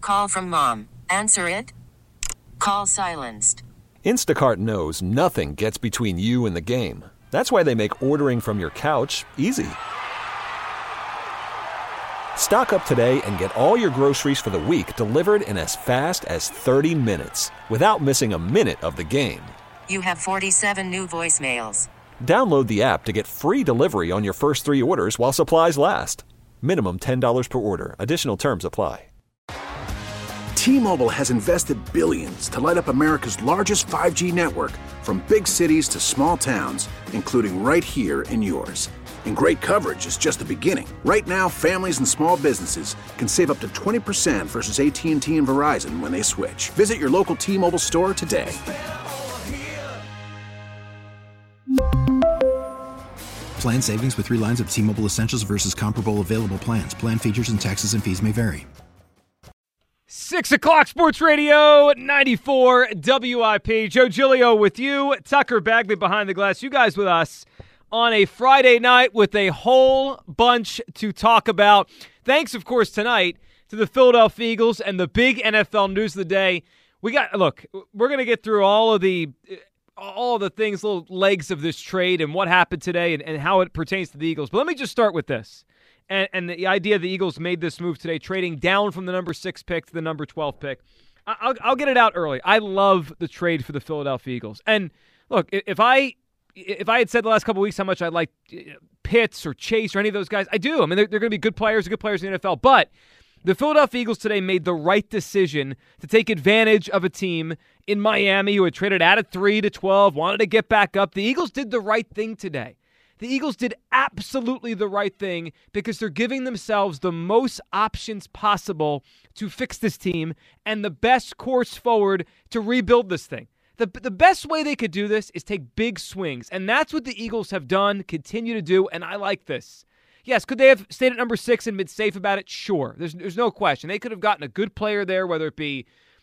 Call from mom. Answer it. Call silenced. Instacart knows nothing gets between you and the game. That's why they make ordering from your couch easy. Stock up today and get all your groceries for the week delivered in as fast as 30 minutes without missing a minute of the game. You have 47 new voicemails. Download the app to get free delivery on your first 3 orders while supplies last. Minimum $10 per order. Additional terms apply. T-Mobile has invested billions to light up America's largest 5G network, from big cities to small towns, including right here in yours. And great coverage is just the beginning. Right now, families and small businesses can save up to 20% versus AT&T and Verizon when they switch. Visit your local T-Mobile store today. Plan savings with 3 lines of T-Mobile Essentials versus comparable available plans. Plan features and taxes and fees may vary. 6 o'clock Sports Radio 94 WIP. Joe Giglio with you. Tucker Bagley behind the glass. You guys with us on a Friday night with a whole bunch to talk about. Thanks, of course, tonight to the Philadelphia Eagles and the big NFL news of the day. We're going to get through all of the things, little legs of this trade and what happened today and how it pertains to the Eagles. But let me just start with this. And the idea the Eagles made this move today, trading down from the number 6 pick to the number 12 pick. I'll get it out early. I love the trade for the Philadelphia Eagles. And look, if I had said the last couple of weeks how much I liked Pitts or Chase or any of those guys, I do. I mean, they're going to be good players in the NFL. But the Philadelphia Eagles today made the right decision to take advantage of a team in Miami who had traded out of 3 to 12, wanted to get back up. The Eagles did the right thing today. The Eagles did absolutely the right thing because they're giving themselves the most options possible to fix this team and the best course forward to rebuild this thing. The best way they could do this is take big swings, and that's what the Eagles have done, continue to do, and I like this. Yes, could they have stayed at number 6 and been safe about it? Sure. There's no question. They could have gotten a good player there, whether it be,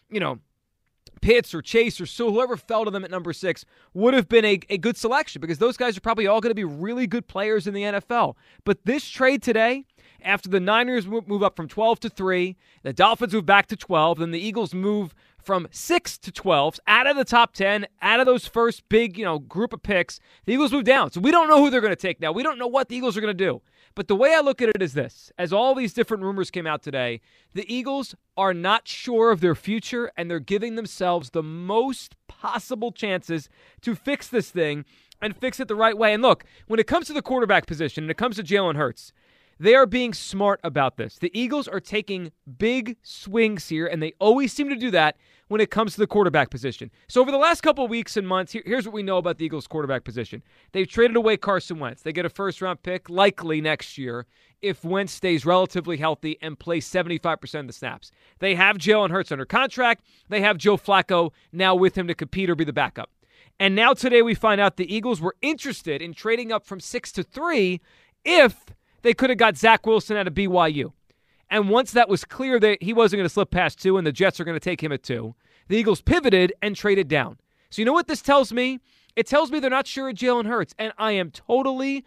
Pitts or Chase or Sewell, whoever fell to them at number 6 would have been a good selection because those guys are probably all going to be really good players in the NFL. But this trade today, after the Niners move up from 12 to 3, the Dolphins move back to 12, then the Eagles move from 6 to 12, out of the top 10, out of those first big, group of picks, the Eagles move down. So we don't know who they're going to take now. We don't know what the Eagles are going to do. But the way I look at it is this. As all these different rumors came out today, the Eagles are not sure of their future, and they're giving themselves the most possible chances to fix this thing and fix it the right way. And look, when it comes to the quarterback position and it comes to Jalen Hurts, they are being smart about this. The Eagles are taking big swings here, and they always seem to do that when it comes to the quarterback position. So over the last couple of weeks and months, here's what we know about the Eagles' quarterback position. They've traded away Carson Wentz. They get a first-round pick likely next year if Wentz stays relatively healthy and plays 75% of the snaps. They have Jalen Hurts under contract. They have Joe Flacco now with him to compete or be the backup. And now today we find out the Eagles were interested in trading up from 6 to 3 if they could have got Zach Wilson out of BYU. And once that was clear that he wasn't going to slip past 2 and the Jets are going to take him at 2, the Eagles pivoted and traded down. So you know what this tells me? It tells me they're not sure of Jalen Hurts, and I am totally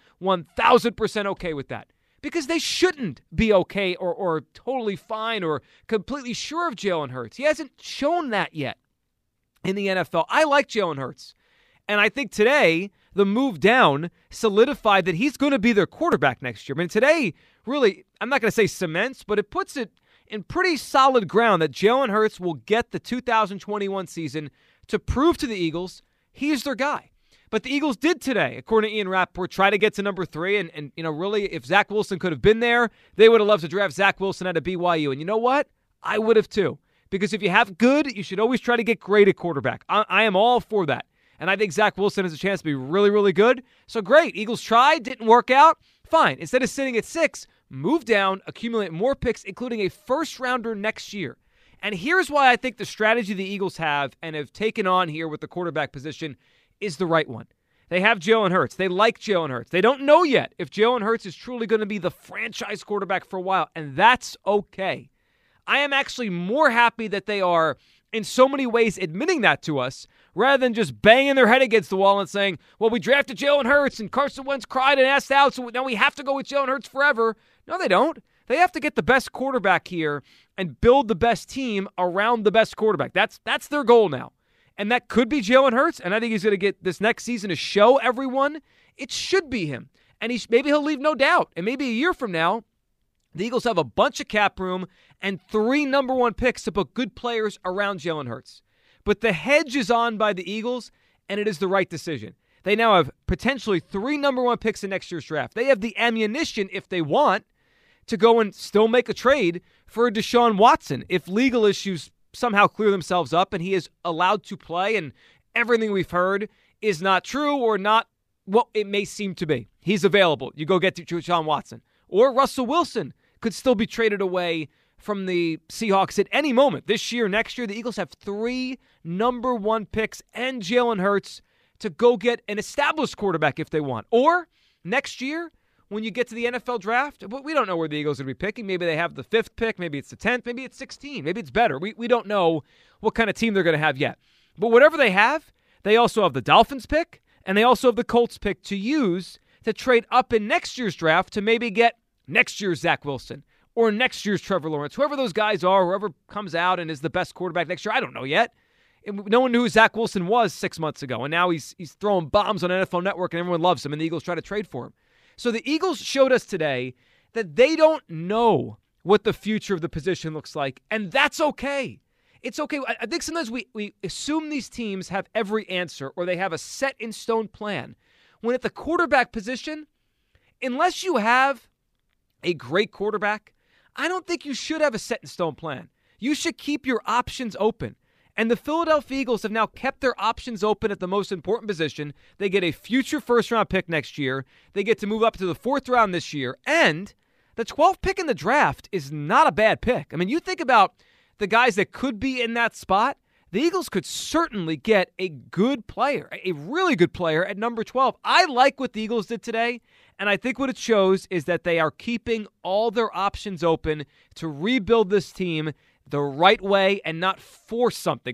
1,000% okay with that. Because they shouldn't be okay or totally fine or completely sure of Jalen Hurts. He hasn't shown that yet in the NFL. I like Jalen Hurts. And I think today, the move down solidified that he's going to be their quarterback next year. I mean, today, really, I'm not going to say cements, but it puts it in pretty solid ground that Jalen Hurts will get the 2021 season to prove to the Eagles he's their guy. But the Eagles did today, according to Ian Rappaport, try to get to number 3. And really, if Zach Wilson could have been there, they would have loved to draft Zach Wilson out of BYU. And you know what? I would have too. Because if you have good, you should always try to get great at quarterback. I am all for that. And I think Zach Wilson has a chance to be really, really good. So great. Eagles tried, didn't work out. Fine. Instead of sitting at 6, move down, accumulate more picks, including a first-rounder next year. And here's why I think the strategy the Eagles have and have taken on here with the quarterback position is the right one. They have Jalen Hurts. They like Jalen Hurts. They don't know yet if Jalen Hurts is truly going to be the franchise quarterback for a while, and that's okay. I am actually more happy that they are, in so many ways, admitting that to us rather than just banging their head against the wall and saying, well, we drafted Jalen Hurts and Carson Wentz cried and asked out, so now we have to go with Jalen Hurts forever. No, they don't. They have to get the best quarterback here and build the best team around the best quarterback. That's their goal now. And that could be Jalen Hurts, and I think he's going to get this next season to show everyone it should be him. And maybe he'll leave no doubt. And maybe a year from now, the Eagles have a bunch of cap room and 3 number 1 picks to put good players around Jalen Hurts. But the hedge is on by the Eagles, and it is the right decision. They now have potentially 3 number 1 picks in next year's draft. They have the ammunition, if they want, to go and still make a trade for Deshaun Watson if legal issues somehow clear themselves up and he is allowed to play and everything we've heard is not true or not what it may seem to be. He's available. You go get Deshaun Watson. Or Russell Wilson could still be traded away from the Seahawks at any moment. This year, next year, the Eagles have 3 number 1 picks and Jalen Hurts to go get an established quarterback if they want. Or next year, when you get to the NFL draft, we don't know where the Eagles are going to be picking. Maybe they have the 5th pick. Maybe it's the 10th. Maybe it's 16. Maybe it's better. We don't know what kind of team they're going to have yet. But whatever they have, they also have the Dolphins pick, and they also have the Colts pick to use to trade up in next year's draft to maybe get next year's Zach Wilson or next year's Trevor Lawrence. Whoever those guys are, whoever comes out and is the best quarterback next year, I don't know yet. No one knew who Zach Wilson was 6 months ago, and now he's throwing bombs on NFL Network, and everyone loves him, and the Eagles try to trade for him. So the Eagles showed us today that they don't know what the future of the position looks like, and that's okay. It's okay. I think sometimes we assume these teams have every answer or they have a set-in-stone plan, when at the quarterback position, unless you have a great quarterback, I don't think you should have a set-in-stone plan. You should keep your options open. And the Philadelphia Eagles have now kept their options open at the most important position. They get a future first-round pick next year. They get to move up to the 4th round this year. And the 12th pick in the draft is not a bad pick. I mean, you think about the guys that could be in that spot. The Eagles could certainly get a good player, a really good player at number 12. I like what the Eagles did today, and I think what it shows is that they are keeping all their options open to rebuild this team the right way and not force something.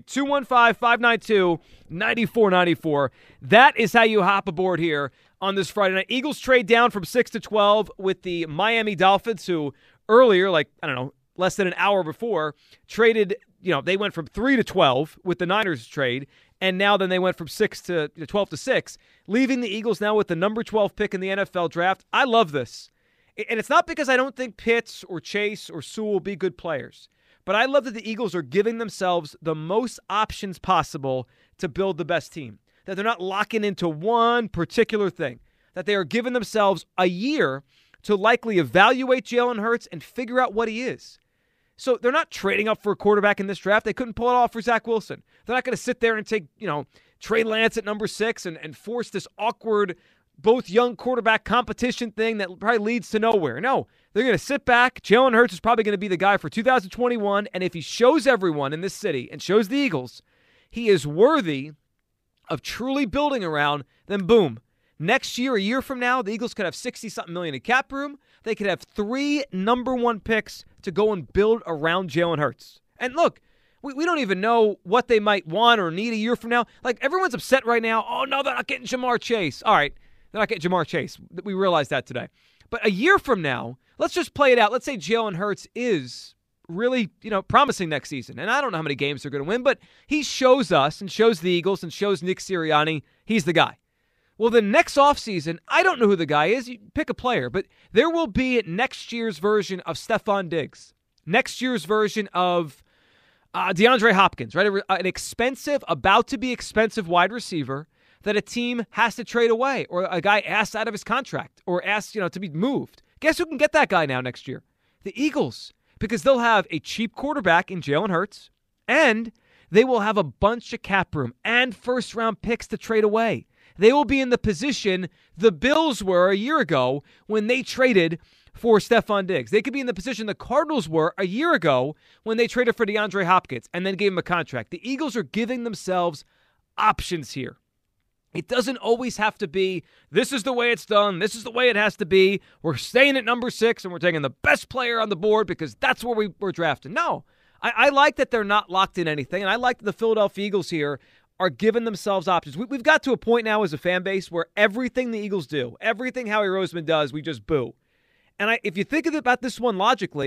215-592-9494. That is how you hop aboard here on this Friday night. Eagles trade down from 6 to 12 with the Miami Dolphins, who earlier, less than an hour before, traded, they went from 3 to 12 with the Niners trade, and now then they went from 6 to 12 to 6, leaving the Eagles now with the number 12 pick in the NFL draft. I love this. And it's not because I don't think Pitts or Chase or Sewell will be good players. But I love that the Eagles are giving themselves the most options possible to build the best team. That they're not locking into one particular thing. That they are giving themselves a year to likely evaluate Jalen Hurts and figure out what he is. So they're not trading up for a quarterback in this draft. They couldn't pull it off for Zach Wilson. They're not going to sit there and take, Trey Lance at number 6 and force this awkward, both young quarterback competition thing that probably leads to nowhere. No, they're going to sit back. Jalen Hurts is probably going to be the guy for 2021, and if he shows everyone in this city and shows the Eagles he is worthy of truly building around, then boom. Next year, a year from now, the Eagles could have 60-something million in cap room. They could have 3 number 1 picks to go and build around Jalen Hurts. And look, we don't even know what they might want or need a year from now. Like, everyone's upset right now. Oh, no, they're not getting Jamar Chase. All right. They're not getting Jamar Chase. We realized that today. But a year from now, let's just play it out. Let's say Jalen Hurts is really, promising next season. And I don't know how many games they're going to win, but he shows us and shows the Eagles and shows Nick Sirianni he's the guy. Well, the next offseason, I don't know who the guy is. You pick a player, but there will be next year's version of Stephon Diggs. Next year's version of DeAndre Hopkins, right? An expensive, about to be expensive wide receiver that a team has to trade away, or a guy asked out of his contract, or asked, to be moved. Guess who can get that guy now next year? The Eagles, because they'll have a cheap quarterback in Jalen Hurts, and they will have a bunch of cap room and first-round picks to trade away. They will be in the position the Bills were a year ago when they traded for Stephon Diggs. They could be in the position the Cardinals were a year ago when they traded for DeAndre Hopkins and then gave him a contract. The Eagles are giving themselves options here. It doesn't always have to be, this is the way it's done, this is the way it has to be, we're staying at number 6 and we're taking the best player on the board because that's where we're drafting. No, I like that they're not locked in anything, and I like that the Philadelphia Eagles here are giving themselves options. We've got to a point now as a fan base where everything the Eagles do, everything Howie Roseman does, we just boo. And if you think about this one logically,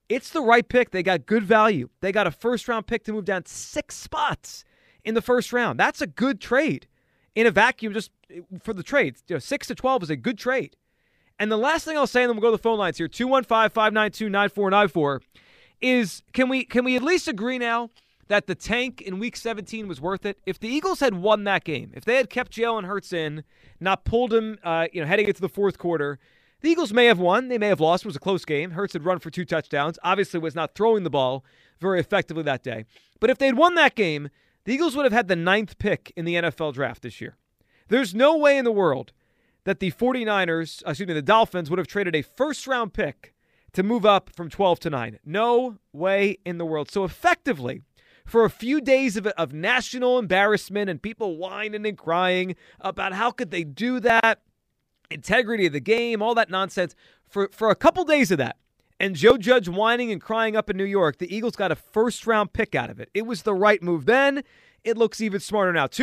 It's the right pick. They got good value. They got a first-round pick to move down 6 spots in the first round. That's a good trade. In a vacuum, just for the trades, 6 to 12 is a good trade. And the last thing I'll say, and then we'll go to the phone lines here, 215-592-9494, is can we at least agree now that the tank in Week 17 was worth it? If the Eagles had won that game, if they had kept Jalen Hurts in, not pulled him heading into the fourth quarter, the Eagles may have won. They may have lost. It was a close game. Hurts had run for 2 touchdowns. Obviously was not throwing the ball very effectively that day. But if they'd won that game, the Eagles would have had the 9th pick in the NFL draft this year. There's no way in the world that the Dolphins would have traded a first-round pick to move up from 12 to 9. No way in the world. So effectively, for a few days of national embarrassment and people whining and crying about how could they do that, integrity of the game, all that nonsense, for a couple days of that, and Joe Judge whining and crying up in New York, the Eagles got a first-round pick out of it. It was the right move then. It looks even smarter now.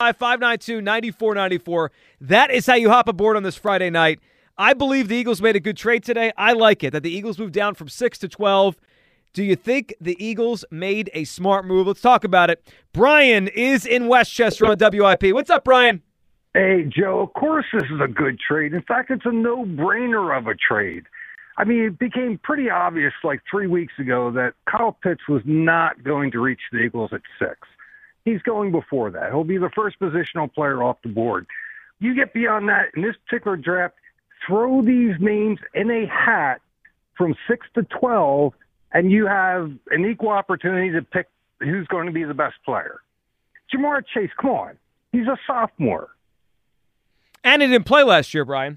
215-592-9494. That is how you hop aboard on this Friday night. I believe the Eagles made a good trade today. I like it, that the Eagles moved down from 6 to 12. Do you think the Eagles made a smart move? Let's talk about it. Brian is in Westchester on WIP. What's up, Brian? Hey, Joe, of course this is a good trade. In fact, it's a no-brainer of a trade. I mean, it became pretty obvious like 3 weeks ago that Kyle Pitts was not going to reach the Eagles at 6. He's going before that. He'll be the first positional player off the board. You get beyond that, in this particular draft, throw these names in a hat from 6 to 12, and you have an equal opportunity to pick who's going to be the best player. Ja'Marr Chase, come on. He's a sophomore. And he didn't play last year, Brian.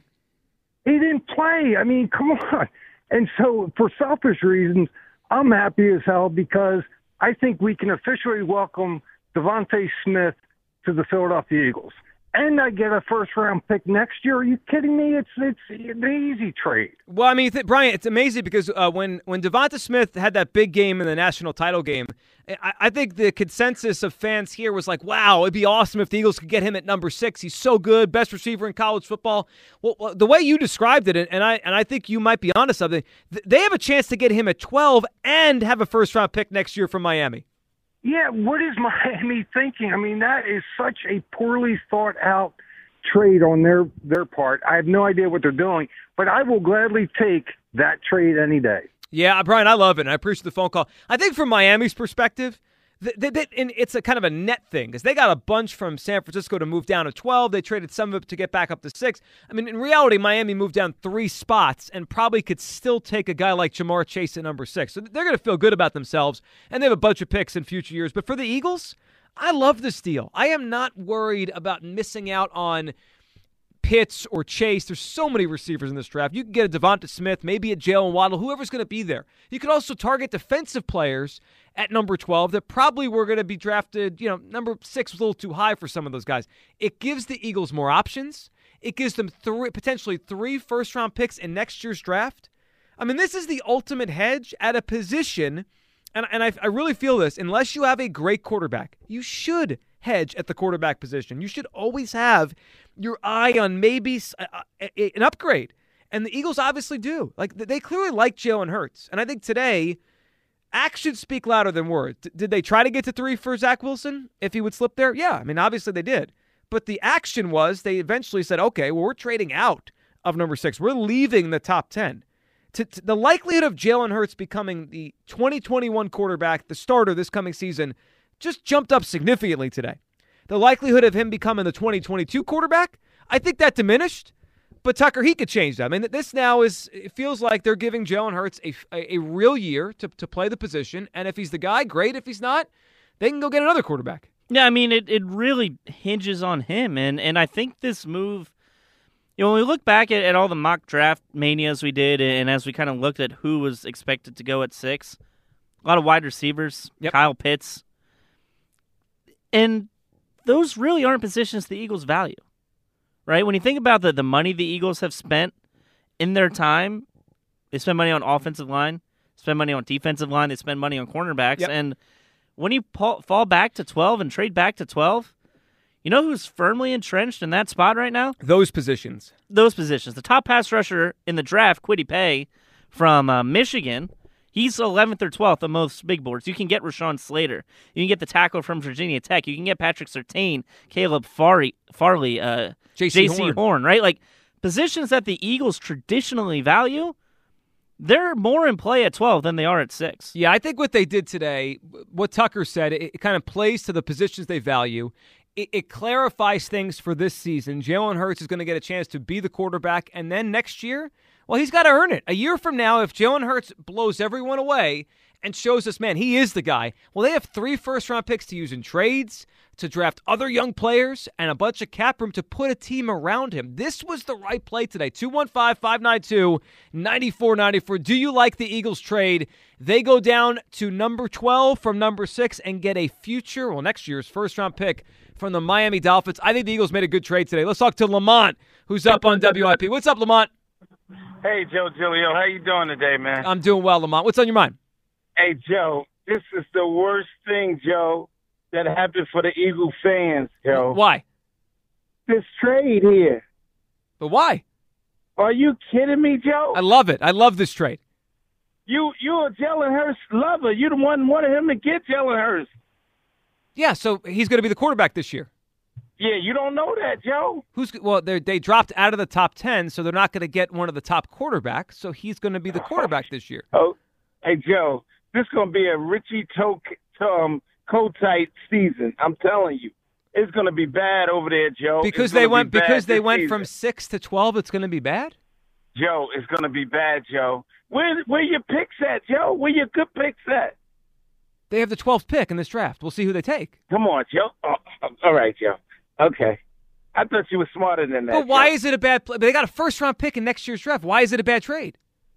He didn't play. I mean, come on. And so for selfish reasons, I'm happy as hell because I think we can officially welcome Devontae Smith to the Philadelphia Eagles. And I get a first-round pick next year. Are you kidding me? It's an easy trade. Well, I mean, Brian, it's amazing because when Devonta Smith had that big game in the national title game, I think the consensus of fans here was like, wow, it'd be awesome if the Eagles could get him at number 6. He's so good, best receiver in college football. Well, the way you described it, and I think you might be onto something, they have a chance to get him at 12 and have a first-round pick next year from Miami. Yeah, what is Miami thinking? I mean, that is such a poorly thought out trade on their part. I have no idea what they're doing, but I will gladly take that trade any day. Yeah, Brian, I love it, and I appreciate the phone call. I think from Miami's perspective, and it's a kind of a net thing because they got a bunch from San Francisco to move down to 12. They traded some of it to get back up to 6. I mean, in reality, Miami moved down 3 spots and probably could still take a guy like Ja'Marr Chase at number 6. So they're going to feel good about themselves, and they have a bunch of picks in future years. But for the Eagles, I love this deal. I am not worried about missing out on Pitts or Chase. There's so many receivers in this draft. You can get a Devonta Smith, maybe a Jalen Waddle, whoever's going to be there. You could also target defensive players at number 12 that probably were going to be drafted. Number 6 was a little too high for some of those guys. It gives the Eagles more options. It gives them potentially 3 first-round picks in next year's draft. I mean, this is the ultimate hedge at a position, and I really feel this. Unless you have a great quarterback, you should hedge at the quarterback position. You should always have your eye on maybe an upgrade. And the Eagles obviously do. Like, they clearly like Jalen Hurts. And I think today, actions speak louder than words. Did they try to get to 3 for Zach Wilson if he would slip there? Yeah, I mean, obviously they did. But the action was they eventually said, okay, well, we're trading out of number 6. We're leaving the top 10. The likelihood of Jalen Hurts becoming the 2021 quarterback, the starter this coming season, just jumped up significantly today. The likelihood of him becoming the 2022 quarterback, I think that diminished. But Tucker, he could change that. I mean, this now it feels like they're giving Jalen Hurts a real year to play the position. And if he's the guy, great. If he's not, they can go get another quarterback. Yeah, I mean, it really hinges on him. And I think this move, when we look back at all the mock draft manias we did, and as we kind of looked at who was expected to go at 6, a lot of wide receivers, yep. Kyle Pitts. And those really aren't positions the Eagles value, right? When you think about the money the Eagles have spent in their time, they spend money on offensive line, spend money on defensive line, they spend money on cornerbacks. Yep. And when you fall back to 12 and trade back to 12, you know who's firmly entrenched in that spot right now? Those positions. The top pass rusher in the draft, Kwity Paye from Michigan, He's 11th or 12th on most big boards. You can get Rashawn Slater. You can get the tackle from Virginia Tech. You can get Patrick Surtain, Caleb Farley, J.C. Horn, right? Like, positions that the Eagles traditionally value, they're more in play at 12 than they are at 6. Yeah, I think what they did today, what Tucker said, it kind of plays to the positions they value. It clarifies things for this season. Jalen Hurts is going to get a chance to be the quarterback, and then next year, well, he's got to earn it. A year from now, if Jalen Hurts blows everyone away and shows us, man, he is the guy, well, they have 3 first-round picks to use in trades, to draft other young players, and a bunch of cap room to put a team around him. This was the right play today. 215-592-9494. Do you like the Eagles trade? They go down to number 12 from number 6 and get a future, well, next year's first-round pick from the Miami Dolphins. I think the Eagles made a good trade today. Let's talk to Lamont, who's up on WIP. What's up, Lamont? Hey, Joe Giglio. How you doing today, man? I'm doing well, Lamont. What's on your mind? Hey, Joe, this is the worst thing, Joe, that happened for the Eagle fans, Joe. Why? This trade here. But why? Are you kidding me, Joe? I love it. I love this trade. You're a Jalen Hurts lover. You're the one wanted him to get Jalen Hurts. Yeah, so he's going to be the quarterback this year. Yeah, you don't know that, Joe. They dropped out of the top 10, so they're not going to get one of the top quarterbacks, so he's going to be the quarterback this year. Oh, hey, Joe, this is going to be a Richie Kotite season. I'm telling you. It's going to be bad over there, Joe. Because they went from 6 to 12, it's going to be bad? Joe, it's going to be bad, Joe. Where your picks at, Joe? Where your good picks at? They have the 12th pick in this draft. We'll see who they take. Come on, Joe. Oh, all right, Joe. Okay. I thought you were smarter than that. But why Joe. is it a bad play? They got a first-round pick in next year's draft. Why is it a bad trade?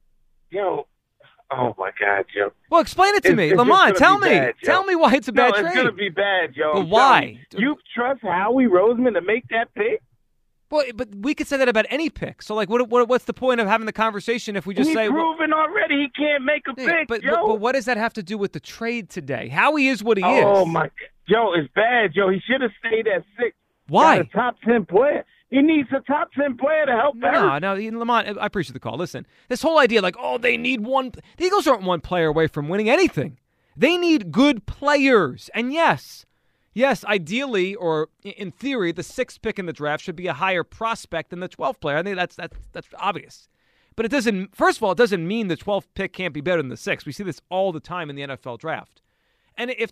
Joe. Oh, my God, Joe. Well, explain it to me. Lamont, tell me. Bad, tell me why it's a bad trade. It's going to be bad, Joe. But why? You trust Howie Roseman to make that pick? Well, but we could say that about any pick. So, like, what's the point of having the conversation if we just say... He's proven already he can't make a pick, Joe. But what does that have to do with the trade today? Howie is what he is. Oh, my... Joe, it's bad, Joe. He should have stayed at 6. Why? Got a top 10 player. He needs a top 10 player to help out. No, Lamont, I appreciate the call. Listen, this whole idea like, they need one. The Eagles aren't one player away from winning anything. They need good players. And yes, ideally or in theory, the 6th pick in the draft should be a higher prospect than the 12th player. I think that's obvious. But it doesn't. First of all, it doesn't mean the 12th pick can't be better than the 6th. We see this all the time in the NFL draft. And if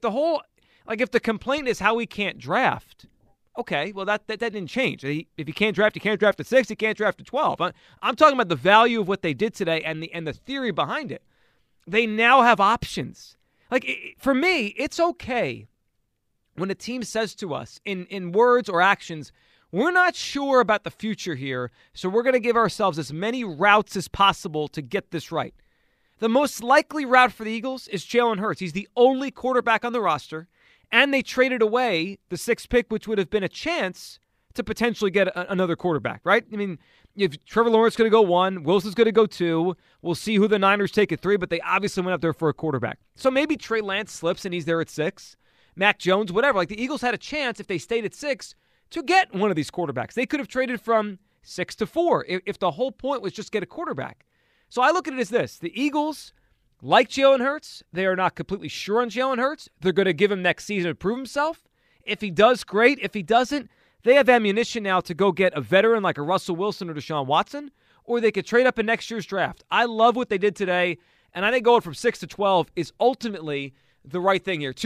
the complaint is how we can't draft. Okay, well, that didn't change. If you can't draft, you can't draft at 6, you can't draft at 12. I'm talking about the value of what they did today and the theory behind it. They now have options. Like, for me, it's okay when a team says to us in words or actions, we're not sure about the future here, so we're going to give ourselves as many routes as possible to get this right. The most likely route for the Eagles is Jalen Hurts. He's the only quarterback on the roster. And they traded away the 6th pick, which would have been a chance to potentially get another quarterback, right? I mean, if Trevor Lawrence is going to go 1, Wilson's going to go 2. We'll see who the Niners take at 3, but they obviously went up there for a quarterback. So maybe Trey Lance slips and he's there at 6. Mac Jones, whatever. Like, the Eagles had a chance, if they stayed at 6, to get one of these quarterbacks. They could have traded from 6 to 4 if the whole point was just get a quarterback. So I look at it as this. The Eagles... like Jalen Hurts, they are not completely sure on Jalen Hurts. They're going to give him next season to prove himself. If he does, great. If he doesn't, they have ammunition now to go get a veteran like a Russell Wilson or Deshaun Watson, or they could trade up in next year's draft. I love what they did today, and I think going from 6 to 12 is ultimately the right thing here.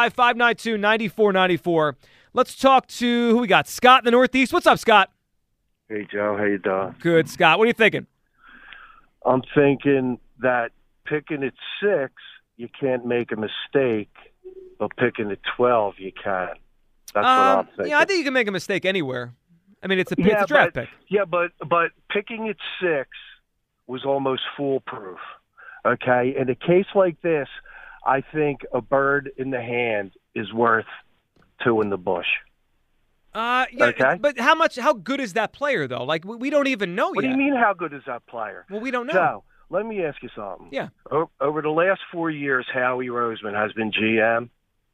215-592-9494. Let's talk to who we got. Scott in the Northeast. What's up, Scott? Hey, Joe. How you doing? Good, Scott. What are you thinking? I'm thinking that picking at 6, you can't make a mistake, but picking at 12, you can. That's what I'm thinking. Yeah, I think you can make a mistake anywhere. I mean, it's a draft pick. Yeah, but picking at 6 was almost foolproof. Okay? In a case like this, I think a bird in the hand is worth 2 in the bush. Yeah, okay? But how good is that player, though? Like, we don't even know yet. What do you mean, how good is that player? Well, we don't know. Joe, let me ask you something. Yeah. Over the last 4 years, Howie Roseman has been GM.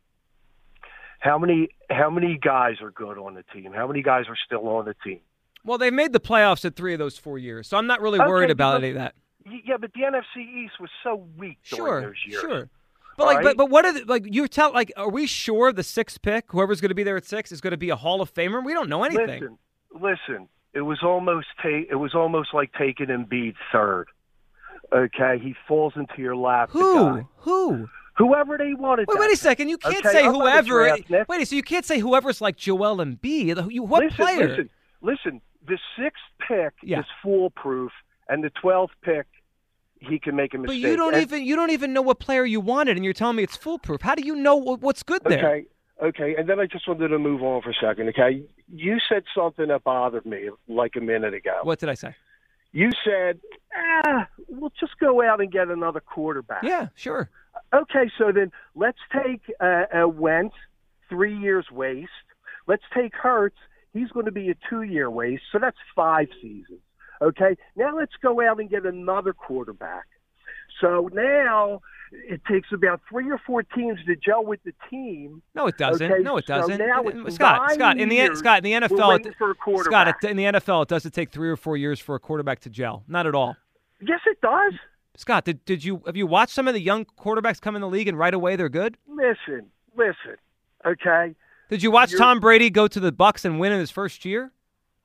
How many guys are good on the team? How many guys are still on the team? Well, they made the playoffs at 3 of those 4 years, so I'm not really worried about any of that. Yeah, but the NFC East was so weak during those years. Sure. But but what are are we sure the 6th pick, whoever's going to be there at 6, is going to be a Hall of Famer? We don't know anything. Listen. It was almost like taking Embiid 3rd. Okay, he falls into your lap. Who? Whoever they wanted. Wait a second. You can't say whoever. So you can't say whoever's like Joel Embiid. What player? Listen. The 6th pick is foolproof, and the 12th pick, he can make a mistake. But you don't even know what player you wanted, and you're telling me it's foolproof. How do you know what's good there? Okay, and then I just wanted to move on for a second, okay? You said something that bothered me like a minute ago. What did I say? You said, we'll just go out and get another quarterback. Yeah, sure. Okay, so then let's take Wentz, 3 years waste. Let's take Hurts. He's going to be a 2-year waste, so that's 5 seasons. Okay, now let's go out and get another quarterback. So now it takes about 3 or 4 teams to gel with the team. No, it doesn't. Okay? No, it doesn't. So now Scott, in the NFL, for a quarterback. in the NFL, it doesn't take 3 or 4 years for a quarterback to gel. Not at all. Yes, it does. Scott, have you watched some of the young quarterbacks come in the league and right away they're good? Listen. Okay. Did you watch Tom Brady go to the Bucs and win in his first year?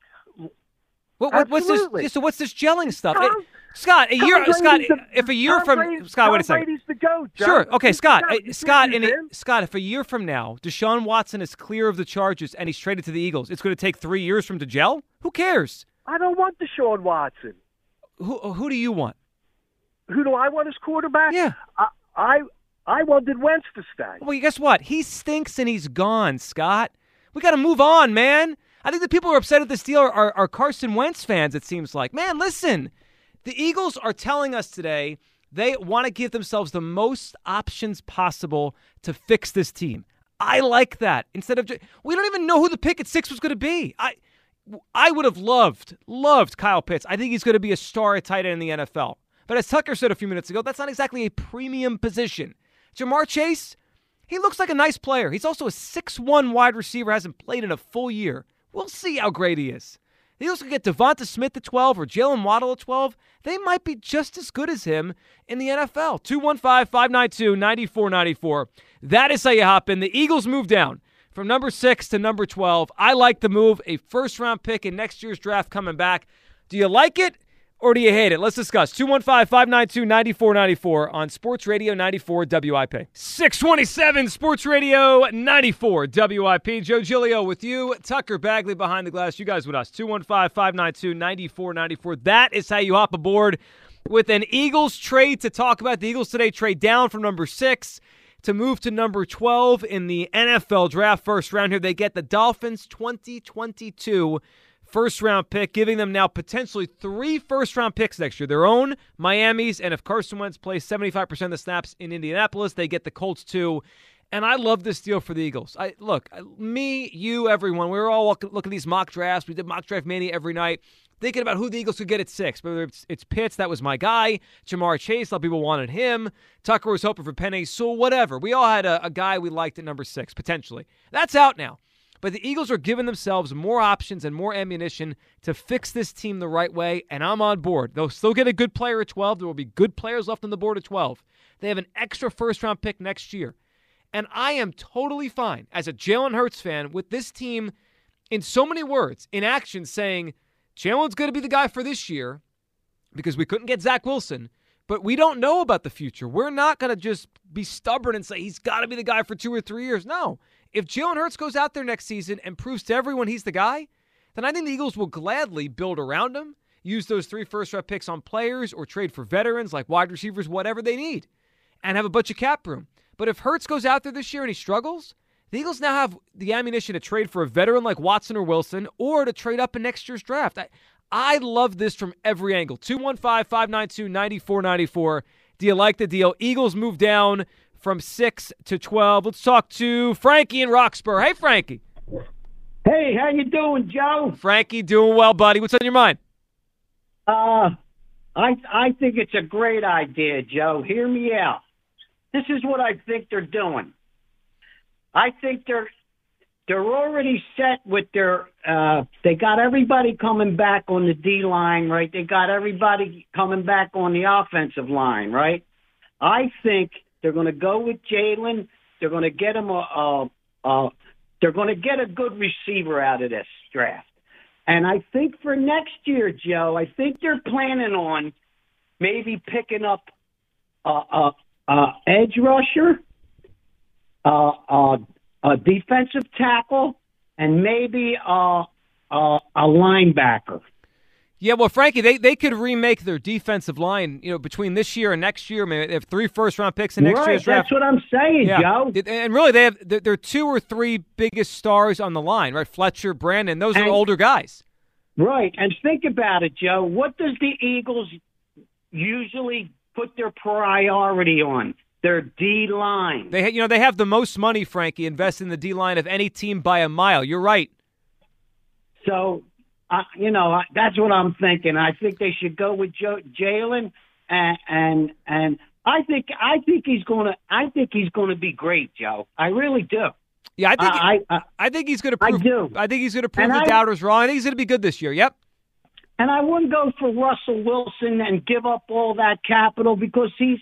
What's this? So what's this gelling stuff? Scott, wait a second. Brady's the GOAT, Joe. Sure. Okay, Scott, if a year from now Deshaun Watson is clear of the charges and he's traded to the Eagles, it's going to take 3 years for him to gel? Who cares? I don't want Deshaun Watson. Who do you want? Who do I want as quarterback? Yeah. I wanted Wentz to stay. Well, guess what? He stinks and he's gone, Scott. We got to move on, man. I think the people who are upset at this deal are Carson Wentz fans, it seems like. Man, listen. The Eagles are telling us today they want to give themselves the most options possible to fix this team. I like that. Instead of we don't even know who the pick at 6 was going to be. I would have loved Kyle Pitts. I think he's going to be a star at tight end in the NFL. But as Tucker said a few minutes ago, that's not exactly a premium position. Jamar Chase, he looks like a nice player. He's also a 6'1" wide receiver, hasn't played in a full year. We'll see how great he is. The Eagles could get Devonta Smith at 12 or Jalen Waddle at 12. They might be just as good as him in the NFL. 215-592-9494. That is how you hop in. The Eagles move down from number 6 to number 12. I like the move. A first-round pick in next year's draft coming back. Do you like it or do you hate it? Let's discuss. 215-592-9494 on Sports Radio 94 WIP. 627 Sports Radio 94 WIP. Joe Giglio with you. Tucker Bagley behind the glass. You guys with us. 215-592-9494. That is how you hop aboard with an Eagles trade to talk about. The Eagles today trade down from number 6 to move to number 12 in the NFL draft first round here. They get the Dolphins 2022 first-round pick, giving them now potentially 3 first-round picks next year. Their own, Miami's, and if Carson Wentz plays 75% of the snaps in Indianapolis, they get the Colts too. And I love this deal for the Eagles. Me, you, everyone, we were all looking at these mock drafts. We did mock draft mania every night, thinking about who the Eagles could get at 6. Whether it's Pitts, that was my guy. Jamar Chase, a lot of people wanted him. Tucker was hoping for Penei Sewell, whatever. We all had a guy we liked at number 6, potentially. That's out now. But the Eagles are giving themselves more options and more ammunition to fix this team the right way, and I'm on board. They'll still get a good player at 12. There will be good players left on the board at 12. They have an extra first-round pick next year. And I am totally fine, as a Jalen Hurts fan, with this team, in so many words, in action, saying, Jalen's going to be the guy for this year because we couldn't get Zach Wilson, but we don't know about the future. We're not going to just be stubborn and say he's got to be the guy for 2 or 3 years. No. If Jalen Hurts goes out there next season and proves to everyone he's the guy, then I think the Eagles will gladly build around him, use those 3 first-round picks on players or trade for veterans like wide receivers, whatever they need, and have a bunch of cap room. But if Hurts goes out there this year and he struggles, the Eagles now have the ammunition to trade for a veteran like Watson or Wilson or to trade up in next year's draft. I love this from every angle. 215-592-9494. Do you like the deal? Eagles move down from 6 to 12. Let's talk to Frankie in Roxborough. Hey, Frankie. Hey, how you doing, Joe? Frankie, doing well, buddy. What's on your mind? I think it's a great idea, Joe. Hear me out. This is what I think they're doing. I think they're already set with their. They got everybody coming back on the D line, right? They got everybody coming back on the offensive line, right? I think they're going to go with Jalen. They're going to get him they're going to get a good receiver out of this draft. And I think for next year, Joe, I think they're planning on maybe picking up edge rusher, a defensive tackle, and maybe a linebacker. Yeah, well, Frankie, they could remake their defensive line, between this year and next year. I mean, they have 3 first-round picks in next year's draft. That's what I'm saying, Joe. And really, they have their 2 or 3 biggest stars on the line, right? Fletcher, Brandon, those are older guys. Right, and think about it, Joe. What does the Eagles usually put their priority on? Their D-line. They have the most money, Frankie, invested in the D-line of any team by a mile. You're right. So, that's what I'm thinking. I think they should go with Jalen, and I think he's going to be great, Joe. I really do. Yeah, I think he's going to prove. I do. I think he's going to prove the doubters wrong. I think he's going to be good this year. Yep. And I wouldn't go for Russell Wilson and give up all that capital because he's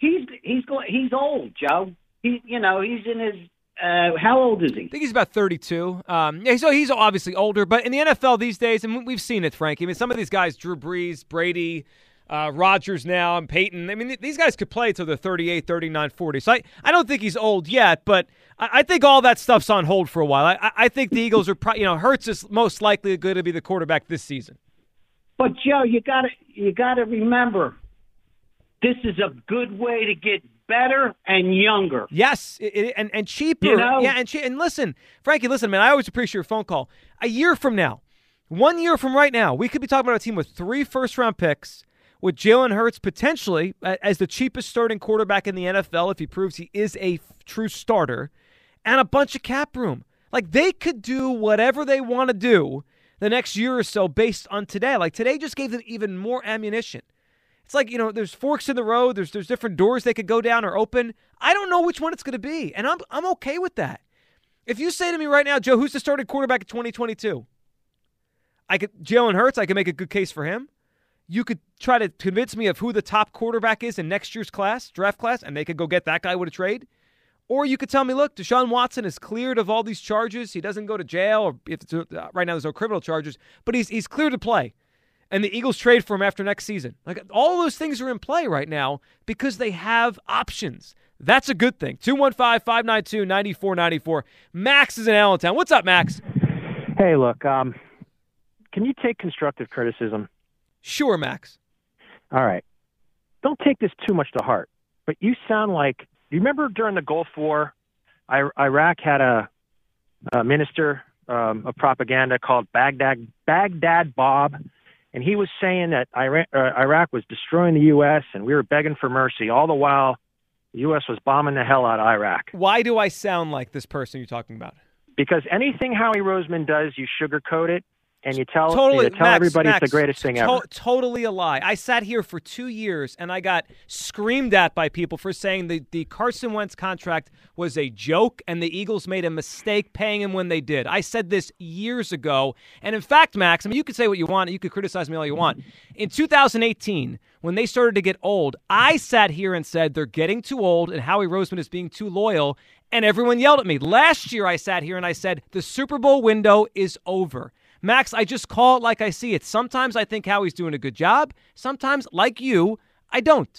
old, Joe. He's in his. How old is he? I think he's about 32. So he's obviously older, but in the NFL these days, and we've seen it, Frankie. I mean, some of these guys, Drew Brees, Brady, Rodgers now, and Peyton, I mean, these guys could play until they're 38, 39, 40. So I don't think he's old yet, but I think all that stuff's on hold for a while. I think the Eagles are Hurts is most likely going to be the quarterback this season. But, Joe, you gotta remember, this is a good way to get better and younger. Yes, and cheaper. Yeah, and listen, Frankie, man, I always appreciate your phone call. A year from now, 1 year from right now, we could be talking about a team with 3 first-round picks, with Jalen Hurts potentially as the cheapest starting quarterback in the NFL if he proves he is a true starter, and a bunch of cap room. Like, they could do whatever they want to do the next year or so based on today. Like, today just gave them even more ammunition. It's like, there's forks in the road. There's different doors they could go down or open. I don't know which one it's going to be, and I'm okay with that. If you say to me right now, Joe, who's the starting quarterback in 2022? Jalen Hurts, I could make a good case for him. You could try to convince me of who the top quarterback is in next year's draft class, and they could go get that guy with a trade. Or you could tell me, look, Deshaun Watson is cleared of all these charges. He doesn't go to jail, or if it's, right now there's no criminal charges, but he's cleared to play. And the Eagles trade for him after next season. Like, all those things are in play right now because they have options. That's a good thing. 215-592-9494. Max is in Allentown. What's up, Max? Hey, look, can you take constructive criticism? Sure, Max. All right. Don't take this too much to heart, but you sound like, you remember during the Gulf War, Iraq had a minister of propaganda called Baghdad Bob, and he was saying that Iraq was destroying the U.S. and we were begging for mercy. All the while, the U.S. was bombing the hell out of Iraq. Why do I sound like this person you're talking about? Because anything Howie Roseman does, you sugarcoat it, and you tell Max, everybody it's the greatest thing ever. Totally a lie. I sat here for 2 years, and I got screamed at by people for saying the Carson Wentz contract was a joke, and the Eagles made a mistake paying him when they did. I said this years ago. And in fact, Max, I mean, you could say what you want. You could criticize me all you want. In 2018, when they started to get old, I sat here and said they're getting too old, and Howie Roseman is being too loyal, and everyone yelled at me. Last year, I sat here and I said the Super Bowl window is over. Max, I just call it like I see it. Sometimes I think Howie's doing a good job. Sometimes, like you, I don't.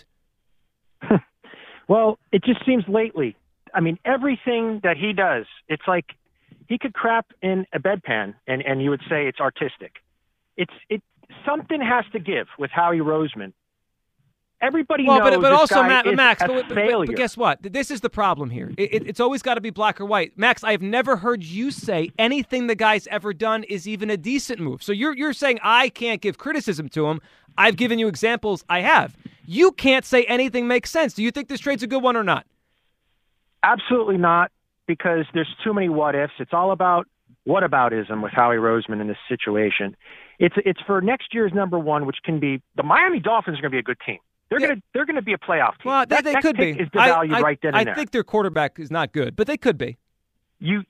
Well, it just seems lately. I mean, everything that he does, it's like he could crap in a bedpan, and you would say it's artistic. Something has to give with Howie Roseman. Everybody knows but also, guy Max, is a failure. But guess what? This is the problem here. It's always got to be black or white. Max, I've never heard you say anything the guy's ever done is even a decent move. So you're saying I can't give criticism to him. I've given you examples I have. You can't say anything makes sense. Do you think this trade's a good one or not? Absolutely not, because there's too many what-ifs. It's all about whataboutism with Howie Roseman in this situation. It's for next year's number one, which can be the Miami Dolphins are going to be a good team. They're gonna be a playoff team. Well, they could be. Is devalued right then and there. I think their quarterback is not good, but they could be. You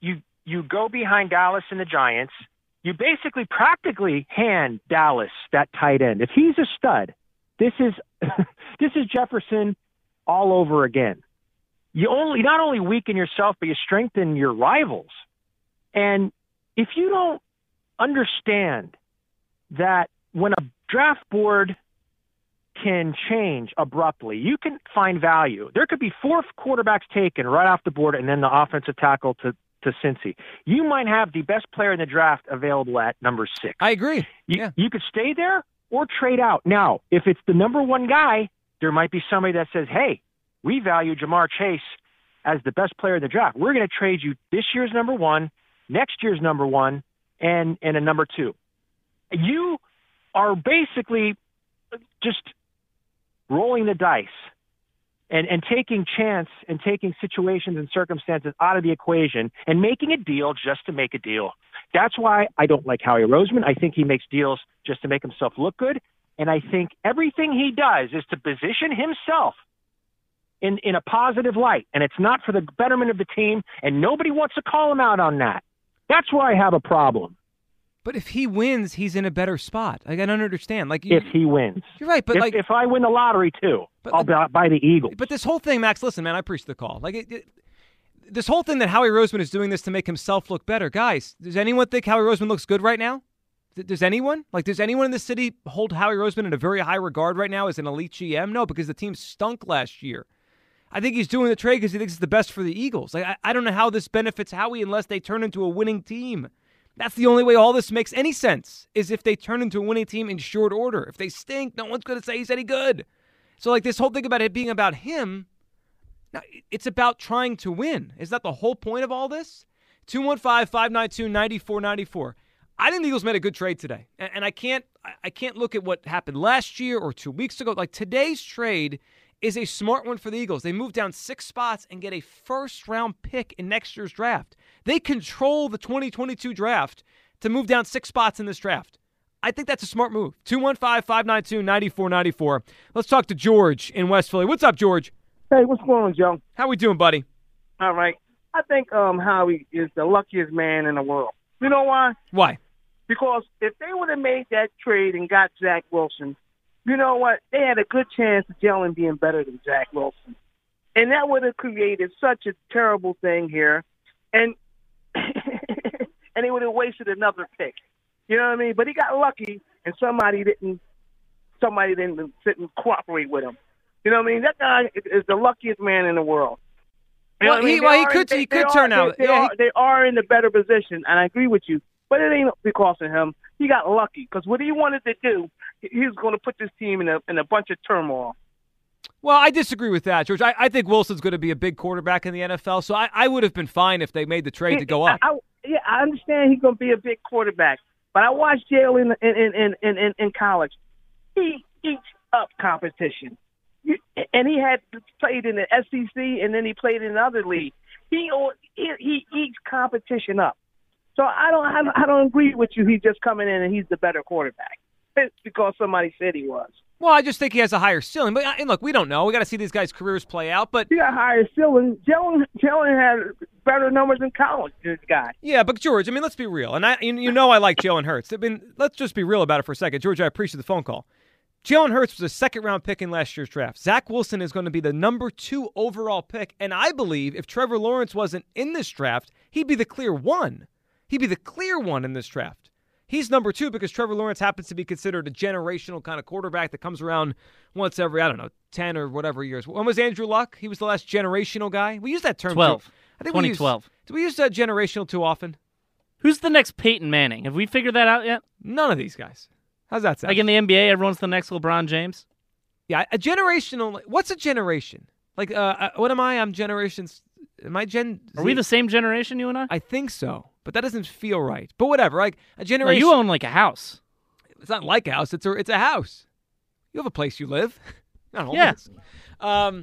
you go behind Dallas and the Giants. You basically practically hand Dallas that tight end. If he's a stud, this is Jefferson all over again. You not only weaken yourself, but you strengthen your rivals. And if you don't understand that when a draft board can change abruptly, you can find value. There could be 4 quarterbacks taken right off the board and then the offensive tackle to Cincy. You might have the best player in the draft available at number 6. I agree. You could stay there or trade out. Now, if it's the number 1 guy, there might be somebody that says, hey, we value Jamar Chase as the best player in the draft. We're going to trade you this year's number 1, next year's number 1, and a number 2. You are basically just rolling the dice and taking chance and taking situations and circumstances out of the equation and making a deal just to make a deal. That's why I don't like Howie Roseman. I think he makes deals just to make himself look good. And I think everything he does is to position himself in a positive light. And it's not for the betterment of the team. And nobody wants to call him out on that. That's where I have a problem. But if he wins, he's in a better spot. Like, I don't understand. Like, if he wins, you're right. But if I win the lottery too, I'll buy the Eagles. But this whole thing, Max, listen, man, I appreciate the call. Like, this whole thing that Howie Roseman is doing this to make himself look better, guys. Does anyone think Howie Roseman looks good right now? Does anyone? Like, does anyone in the city hold Howie Roseman in a very high regard right now as an elite GM? No, because the team stunk last year. I think he's doing the trade because he thinks it's the best for the Eagles. Like, I don't know how this benefits Howie unless they turn into a winning team. That's the only way all this makes any sense, is if they turn into a winning team in short order. If they stink, no one's going to say he's any good. So, like, this whole thing about it being about him, now, it's about trying to win. Is that the whole point of all this? 215-592-9494. I think the Eagles made a good trade today. And I can't look at what happened last year or 2 weeks ago. Like, today's trade is a smart one for the Eagles. They move down 6 spots and get a first-round pick in next year's draft. They control the 2022 draft to move down 6 spots in this draft. I think that's a smart move. 215-592-9494. Let's talk to George in West Philly. What's up, George? Hey, what's going on, Joe? How we doing, buddy? All right. I think Howie is the luckiest man in the world. You know why? Why? Because if they would have made that trade and got Zach Wilson, you know what? They had a good chance of Jalen being better than Zach Wilson. And that would have created such a terrible thing here. And and they would have wasted another pick. You know what I mean? But he got lucky, and somebody didn't sit and cooperate with him. You know what I mean? That guy is the luckiest man in the world. You well, he could turn out. They are in the better position, and I agree with you. But it ain't because of him. He got lucky because what he wanted to do, he was going to put this team in a bunch of turmoil. Well, I disagree with that, George. I think Wilson's going to be a big quarterback in the NFL, so I would have been fine if they made the trade to go up. I understand he's going to be a big quarterback, but I watched Jalen in college. He eats up competition. And he had played in the SEC, and then he played in another league. He eats competition up. So I don't agree with you. He's just coming in and he's the better quarterback. It's because somebody said he was. Well, I just think he has a higher ceiling. But and look, we don't know. We got to see these guys' careers play out. But he got a higher ceiling. Jalen had better numbers in college. This guy. Yeah, but George, I mean, let's be real. And I like Jalen Hurts. I mean, let's just be real about it for a second, George. I appreciate the phone call. Jalen Hurts was a second-round pick in last year's draft. Zach Wilson is going to be the number 2 overall pick. And I believe if Trevor Lawrence wasn't in this draft, he'd be the clear 1. He'd be the clear 1 in this draft. He's number 2 because Trevor Lawrence happens to be considered a generational kind of quarterback that comes around once every, 10 or whatever years. When was Andrew Luck? He was the last generational guy. We use that term. 12. I think 2012. Do we use that generational too often? Who's the next Peyton Manning? Have we figured that out yet? None of these guys. How's that sound? Like in the NBA, everyone's the next LeBron James? Yeah, a generational. What's a generation? Like, what am I? I'm generations. Am I Gen Z? Are we the same generation, you and I? I think so, but that doesn't feel right. But whatever, like a generation. Well, you own like a house. It's not like a house. It's a house. You have a place you live. Not homeless. Yeah.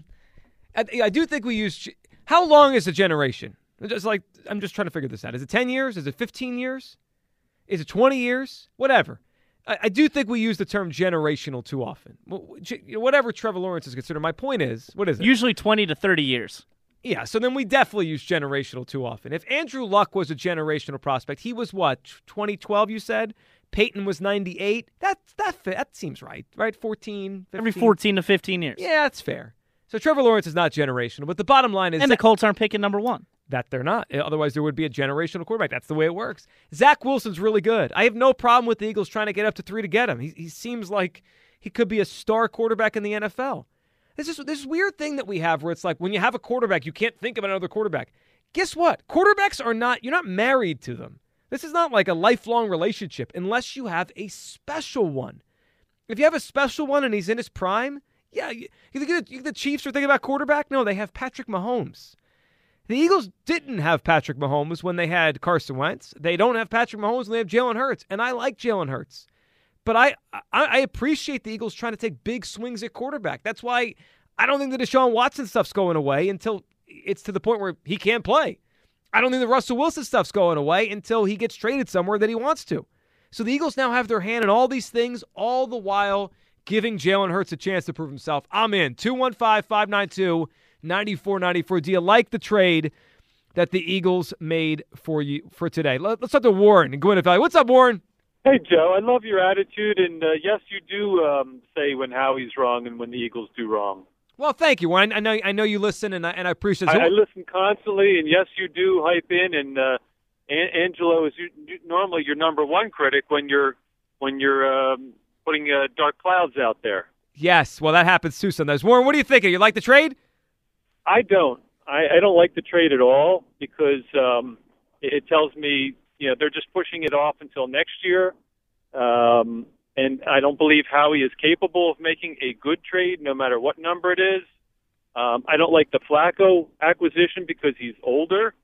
I do think we use. How long is a generation? Just like I'm just trying to figure this out. Is it 10 years? Is it 15 years? Is it 20 years? Whatever. I do think we use the term generational too often. Whatever Trevor Lawrence is considered. My point is, what is it? Usually 20 to 30 years. Yeah, so then we definitely use generational too often. If Andrew Luck was a generational prospect, he was what, 2012 you said? Peyton was 98. That seems right? 14, 15. Every 14 to 15 years. Yeah, that's fair. So Trevor Lawrence is not generational, but the bottom line is... And the Colts aren't picking number 1. That they're not. Otherwise, there would be a generational quarterback. That's the way it works. Zach Wilson's really good. I have no problem with the Eagles trying to get up to 3 to get him. He seems like he could be a star quarterback in the NFL. This weird thing that we have where it's like when you have a quarterback, you can't think of another quarterback. Guess what? Quarterbacks are not, you're not married to them. This is not like a lifelong relationship unless you have a special one. If you have a special one and he's in his prime, yeah, you think the Chiefs are thinking about quarterback? No, they have Patrick Mahomes. The Eagles didn't have Patrick Mahomes when they had Carson Wentz. They don't have Patrick Mahomes when they have Jalen Hurts, and I like Jalen Hurts. But I appreciate the Eagles trying to take big swings at quarterback. That's why I don't think the Deshaun Watson stuff's going away until it's to the point where he can't play. I don't think the Russell Wilson stuff's going away until he gets traded somewhere that he wants to. So the Eagles now have their hand in all these things, all the while giving Jalen Hurts a chance to prove himself. I'm in. 215-592-9494. Do you like the trade that the Eagles made for you for today? Let's start to Warren in Gwinnett Valley. What's up, Warren? Hey, Joe. I love your attitude, and yes, you do say when Howie's wrong and when the Eagles do wrong. Well, thank you, Warren. I know you listen, and I appreciate it. I listen constantly, and yes, you do hype in. And Angelo is normally your number one critic when you're putting dark clouds out there. Yes, well, that happens too sometimes. Warren, what are you thinking? You like the trade? I don't. I don't like the trade at all because it tells me they're just pushing it off until next year. And I don't believe Howie is capable of making a good trade, no matter what number it is. I don't like the Flacco acquisition because he's older.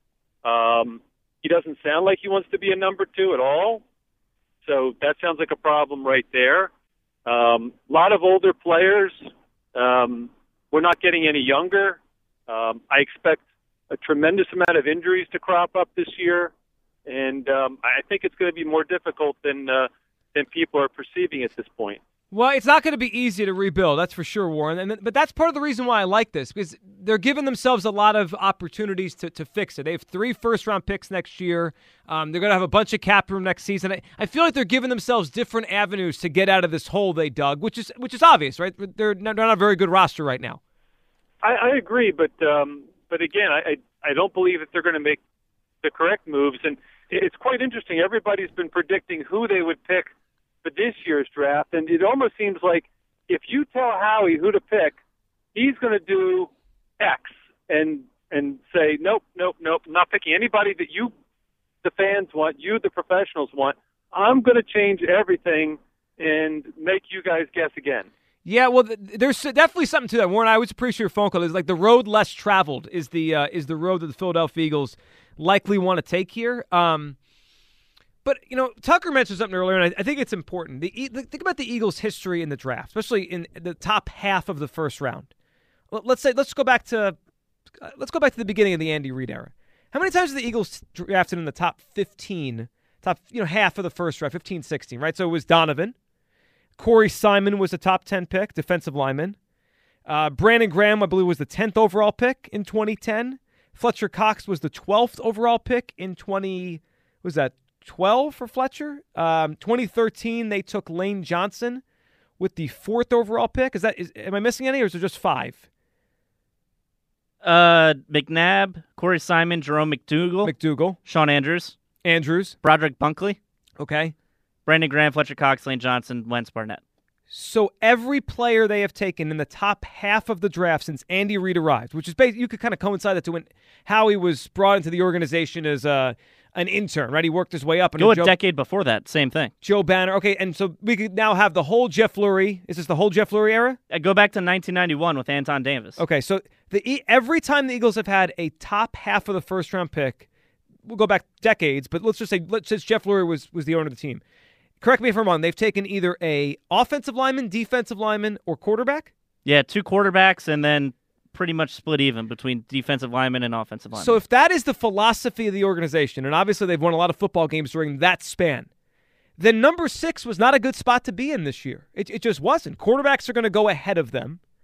He doesn't sound like he wants to be a number 2 at all. So that sounds like a problem right there. A lot of older players. We're not getting any younger. I expect a tremendous amount of injuries to crop up this year. And I think it's going to be more difficult than people are perceiving at this point. Well, it's not going to be easy to rebuild, that's for sure, Warren. But that's part of the reason why I like this, because they're giving themselves a lot of opportunities to fix it. They have 3 first-round picks next year. They're going to have a bunch of cap room next season. I feel like they're giving themselves different avenues to get out of this hole they dug, which is obvious, right? They're not a very good roster right now. I agree, but again, I don't believe that they're going to make the correct moves. And it's quite interesting. Everybody's been predicting who they would pick for this year's draft, and it almost seems like if you tell Howie who to pick, he's going to do X and say, nope, I'm not picking anybody that you, the fans, want, you, the professionals, want. I'm going to change everything and make you guys guess again. Yeah, well, there's definitely something to that, Warren. I always appreciate your phone call. It's like the road less traveled is the road that the Philadelphia Eagles likely want to take here. But, Tucker mentioned something earlier, and I think it's important. Think about the Eagles' history in the draft, especially in the top half of the first round. Let's go back to the beginning of the Andy Reid era. How many times have the Eagles drafted in the top 15, half of the first round, 15, 16, right? So it was Donovan. Corey Simon was a top 10 pick, defensive lineman. Brandon Graham, I believe, was the 10th overall pick in 2010. Fletcher Cox was the 12th overall pick in 2012 for Fletcher. 2013, they took Lane Johnson with the 4th overall pick. Am I missing any, or is it just 5? McNabb, Corey Simon, Jerome McDougal, Sean Andrews, Broderick Bunkley. Okay. Brandon Graham, Fletcher Cox, Lane Johnson, Wentz Barnett. So every player they have taken in the top half of the draft since Andy Reid arrived, which is basically, you could kind of coincide that to when Howie was brought into the organization as an intern, right? He worked his way up. Go a decade before that, same thing. Joe Banner. Okay, and so we could now have the whole Jeff Lurie. Is this the whole Jeff Lurie era? Go back to 1991 with Anton Davis. Okay, so every time the Eagles have had a top half of the first round pick, we'll go back decades, but let's say Jeff Lurie was the owner of the team. Correct me if I'm wrong. They've taken either a offensive lineman, defensive lineman, or quarterback? Yeah, 2 quarterbacks and then pretty much split even between defensive linemen and offensive linemen. So if that is the philosophy of the organization, and obviously they've won a lot of football games during that span, then number 6 was not a good spot to be in this year. It just wasn't. Quarterbacks are going to go ahead of them.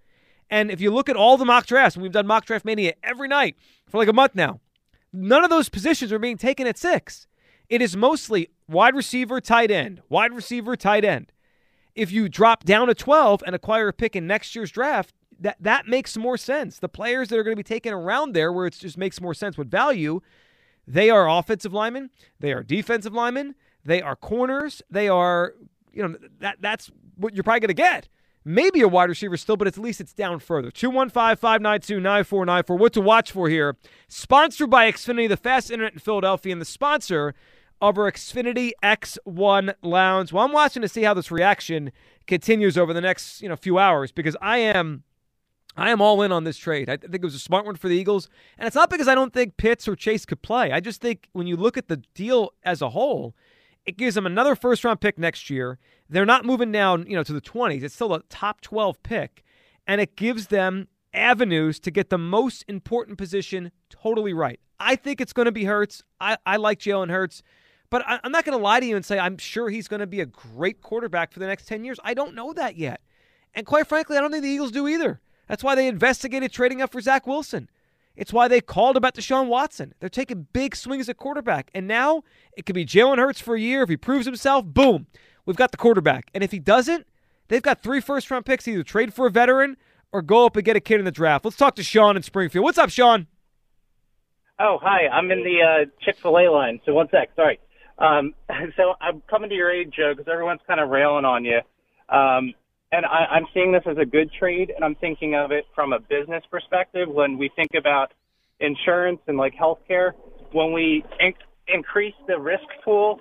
And if you look at all the mock drafts, and we've done Mock Draft Mania every night for like a month now, none of those positions are being taken at 6. It is mostly wide receiver, tight end, wide receiver, tight end. If you drop down to 12 and acquire a pick in next year's draft, that makes more sense. The players that are going to be taken around there where it just makes more sense with value, they are offensive linemen, they are defensive linemen, they are corners, they are, that's what you're probably going to get. Maybe a wide receiver still, but at least it's down further. 215-592-9494. What to watch for here. Sponsored by Xfinity, the fast internet in Philadelphia, and the sponsor of our Xfinity X1 Lounge. Well, I'm watching to see how this reaction continues over the next few hours, because I am all in on this trade. I think it was a smart one for the Eagles. And it's not because I don't think Pitts or Chase could play. I just think when you look at the deal as a whole, it gives them another first-round pick next year. They're not moving down, to the 20s. It's still a top 12 pick. And it gives them avenues to get the most important position totally right. I think it's going to be Hurts. I like Jalen Hurts. But I'm not going to lie to you and say I'm sure he's going to be a great quarterback for the next 10 years. I don't know that yet. And quite frankly, I don't think the Eagles do either. That's why they investigated trading up for Zach Wilson. It's why they called about Deshaun Watson. They're taking big swings at quarterback. And now it could be Jalen Hurts for a year. If he proves himself, boom, we've got the quarterback. And if he doesn't, they've got 3 first-round picks to either trade for a veteran or go up and get a kid in the draft. Let's talk to Sean in Springfield. What's up, Sean? Oh, hi. I'm in the Chick-fil-A line, so one sec. Sorry. So I'm coming to your aid, Joe, because everyone's kind of railing on you. And I'm seeing this as a good trade, and I'm thinking of it from a business perspective. When we think about insurance and like healthcare, when we increase the risk pool,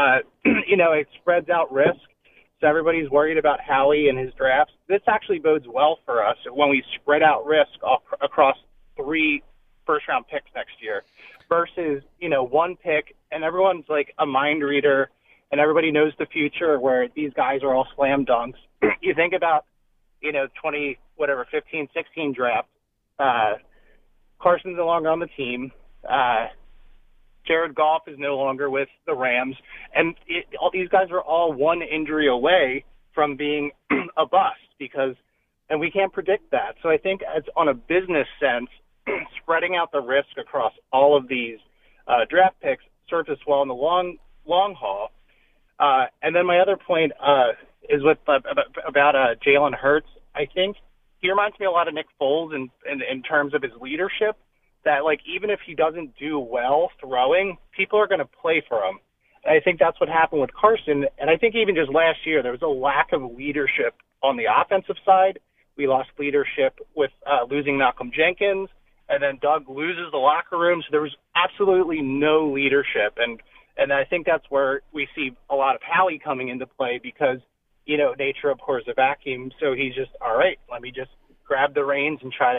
it spreads out risk. So everybody's worried about Howie and his drafts. This actually bodes well for us when we spread out risk across 3 first-round picks next year versus, 1 pick, and everyone's like a mind reader and everybody knows the future where these guys are all slam dunks. You think about, 15, 16 draft. Carson's no longer on the team. Jared Goff is no longer with the Rams. And all these guys are all one injury away from being a bust and we can't predict that. So I think on a business sense, spreading out the risk across all of these draft picks serves us well in the long haul. And then my other point is about Jalen Hurts. I think he reminds me a lot of Nick Foles in terms of his leadership, that like even if he doesn't do well throwing, people are going to play for him. And I think that's what happened with Carson. And I think even just last year, there was a lack of leadership on the offensive side. We lost leadership with losing Malcolm Jenkins, and then Doug loses the locker room. So there was absolutely no leadership. And I think that's where we see a lot of Howie coming into play because, nature abhors a vacuum. So he's just, all right, let me just grab the reins and try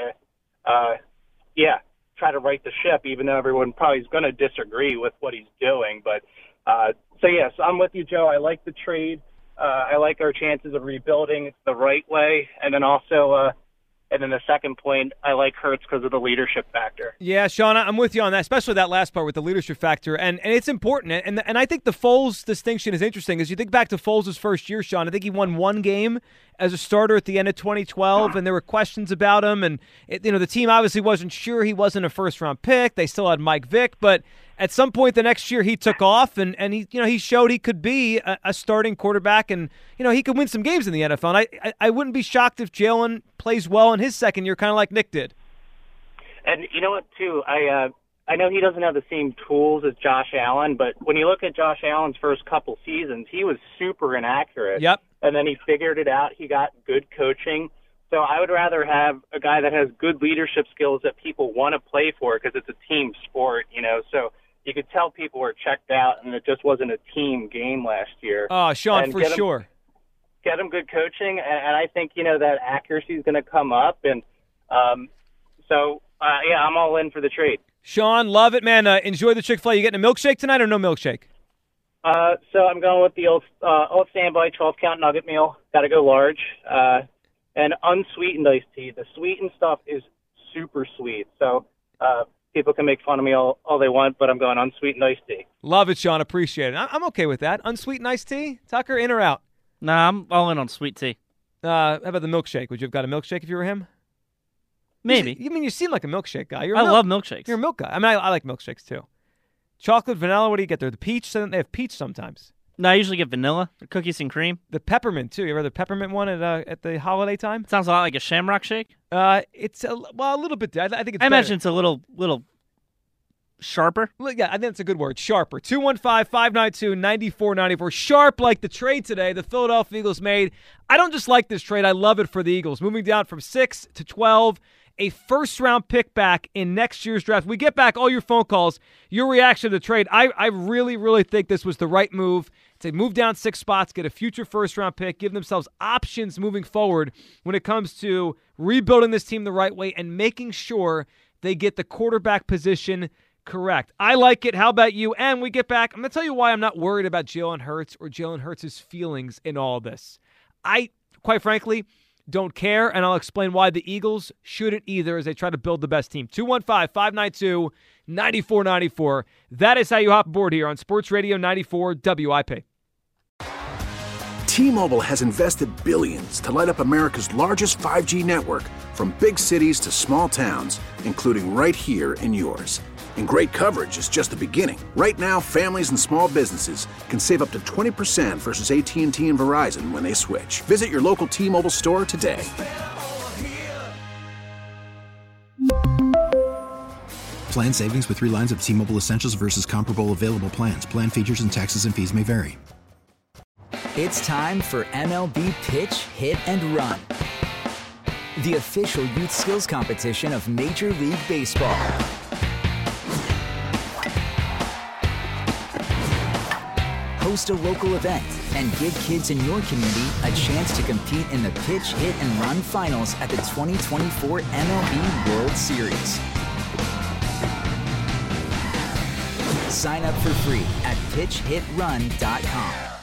to right the ship, even though everyone probably is going to disagree with what he's doing. But yes, I'm with you, Joe. I like the trade. I like our chances of rebuilding the right way. And then also, and then the second point, I like Hurts because of the leadership factor. Yeah, Sean, I'm with you on that, especially that last part with the leadership factor. And it's important. And I think the Foles distinction is interesting. As you think back to Foles' first year, Sean, I think he won 1 game as a starter at the end of 2012, and there were questions about him. And, the team obviously wasn't sure. He wasn't a first-round pick. They still had Mike Vick. But at some point the next year, he took off, and he showed he could be a starting quarterback, and, he could win some games in the NFL. And I wouldn't be shocked if Jalen plays well in his second year, kind of like Nick did. And you know what, too? I know he doesn't have the same tools as Josh Allen, but when you look at Josh Allen's first couple seasons, he was super inaccurate. Yep. And then he figured it out. He got good coaching. So I would rather have a guy that has good leadership skills that people want to play for because it's a team sport, So you could tell people were checked out, and it just wasn't a team game last year. Oh, Sean, for sure. Get him good coaching, and I think, that accuracy is going to come up. And I'm all in for the trade. Sean, love it, man. Enjoy the Chick-fil-A. You getting a milkshake tonight or no milkshake? So I'm going with the old standby 12-count nugget meal. Got to go large. And unsweetened iced tea. The sweetened stuff is super sweet. So people can make fun of me all they want, but I'm going unsweetened iced tea. Love it, Sean. Appreciate it. I'm okay with that. Unsweetened iced tea? Tucker, in or out? Nah, I'm all in on sweet tea. How about the milkshake? Would you have got a milkshake if you were him? Maybe. You seem like a milkshake guy. I love milkshakes. You're a milk guy. I mean, I like milkshakes too. Chocolate, vanilla. What do you get there? The peach. They have peach sometimes. No, I usually get vanilla, cookies and cream. The peppermint too. You ever had the peppermint one at the holiday time? Sounds a lot like a Shamrock Shake. It's a little bit. I think it's. I imagine it's a little sharper. Yeah, I think it's a good word. Sharper. 215-592-9494. Sharp like the trade today the Philadelphia Eagles made. I don't just like this trade. I love it for the Eagles. Moving down from 6 to 12. A first-round pick back in next year's draft. We get back all your phone calls, your reaction to the trade. I really, really think this was the right move to move down 6 spots, get a future first-round pick, give themselves options moving forward when it comes to rebuilding this team the right way and making sure they get the quarterback position correct. I like it. How about you? And we get back. I'm going to tell you why I'm not worried about Jalen Hurts or Jalen Hurts' feelings in all this. I, quite frankly, don't care, and I'll explain why the Eagles shouldn't either as they try to build the best team. 215-592-9494. That is how you hop aboard here on Sports Radio 94 WIP. T-Mobile has invested billions to light up America's largest 5G network, from big cities to small towns, including right here in yours. And great coverage is just the beginning. Right now, families and small businesses can save up to 20% versus AT&T and Verizon when they switch. Visit your local T-Mobile store today. Plan savings with 3 lines of T-Mobile Essentials versus comparable available plans. Plan features and taxes and fees may vary. It's time for MLB Pitch, Hit, and Run, the official youth skills competition of Major League Baseball. Host a local event and give kids in your community a chance to compete in the Pitch, Hit, and Run finals at the 2024 MLB World Series. Sign up for free at pitchhitrun.com.